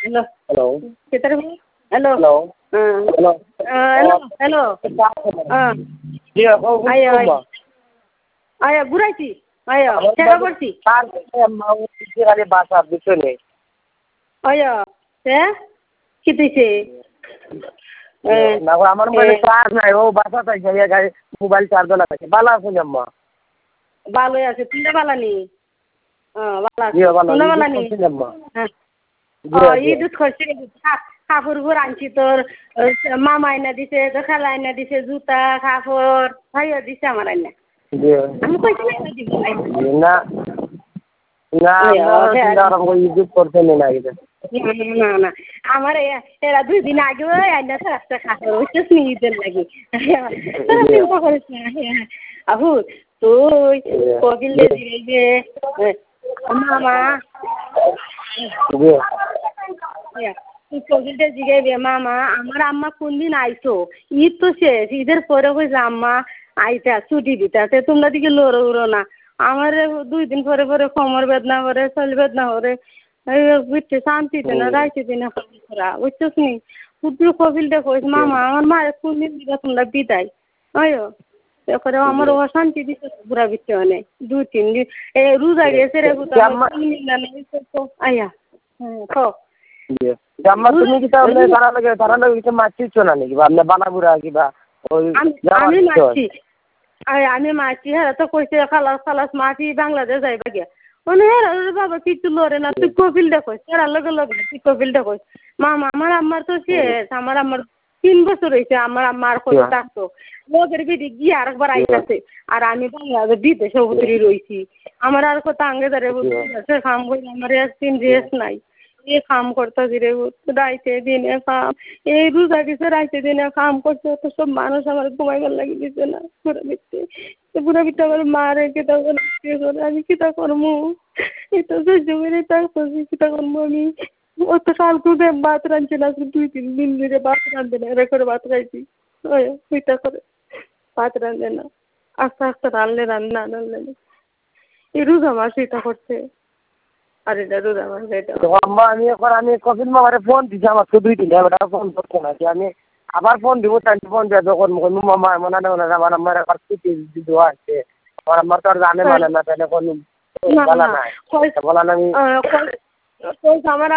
Hello. Hello. Kitar mo? Hello. Hello. Hello. Hello. Hello. Iya, kau Ayo. apa? Ayo, ঘুরাইছি। আয় চেষ্টা করছি। তার মাউ কলি বাসা বিছনে। আয় তে কি দিছে? না আমার মানে চার্জ নাই ও বাসা তাই গাড়ি মোবাইল চার্জ লাগাইছে। ভালো আছে আম্মা? ভালোই আছে। তুমি ভালো নি? ভালো আছে। ইয়ে ভালো। তুমি ভালো নি? আম্মা। হ্যাঁ। ঈদ করছি কাপড় আনছি তোর মামা এনে দিছে তো খালা এনে দিছে জুতা কাপড় ভাইয়া দিছে আমার এনে আমি কইছি না না ঈদ করতে না ঈদ না আমার এরা 2 দিন আগে এনে রাস্তা কাপড় হচ্ছে ঈদের লাগি চিন্তা করিস না আহু তুই কবিল যে মামা কবিলটা জিগাইবে মামা আমার আম্মা কোন দিন আইছো ঈদ তো শেষ ঈদের পরে কইছে আম্মা আইতা ছুটি দিতে তোমরা দিকে লড়ো উড়ো না আমার 2 দিন পরে পরে কোমর বেদনা করে শরীর বেদনা করে বুঝতে শান্তিতে না রাইতে না করা বুঝছিস নি পুরো কবিলটা কইছে মামা আমার মায়ের কোন দিন দিকে তোমরা বিদায় আয়ো করে আমার অশান্তি দিচ্ছে পুরা বিচ্ছে অনেক 2-3 দিন রোজা গেছে রে আয়া হ্যাঁ জাম্মা তুমি কি তাহলে তারা লাগে কিছু মাছিছো না নাকি আপনি বানাবুরা কিবা ওই আমি মাছি আমি মাছি হ্যাঁ তো কইছে খালাস মাছি বাংলাদেশ যাইবা গিয়া মানে হ্যাঁ বাবা কিছু লড়ে না তুই কপিল দেখো তার লগে লগে তুই কপিল দেখো মামা আমার আম্মার তো শেষ আমার আম্মার 3 বছর হয়েছে আমার আম্মার কথা থাকতো লোকের বিধি গিয়ে আরেকবার আইতাছে আর আমি বাংলাদেশ বিদেশে উতরি রইছি আমার আর কথা আঙ্গে ধরে বলছে কাম করি আমার একদিন রেস্ট নাই কাম করতেছি রে রাইতে দিনে কাম এই রোজা দিছে রাইতে দিনে কাম করছে তো সব মানুষ আমার ঘুমাইবার লাগি দিছে না পুরা বিটা আমার মারে কেটা করে আমি কিতা করবো এটা সহ্য করে তারপরে কিতা করবো আমি অত কালকে ভাত রাঁধছে না 2-3 দিন ধরে ভাত রাঁধবে না এরা করে ভাত খাইছি ওইটা করে ভাত রাঁধে না আস্তে আস্তে রাঁধলে রান্না রাঁধলে এই রোজা মাস এটা করছে আর এটা রোজা মাস এটা আম্মা আমি কপিল মামারে ফোন দিছি আমার তো 2-3 টা ফোন করতে না আমি আবার ফোন দিব তাই ফোন দিয়ে যখন মামা মনে না আমার আমার কাছে দিও আছে আমার আমার তো আর জানে মানে না তাহলে কোন বলা নাই বলা না আমি আমার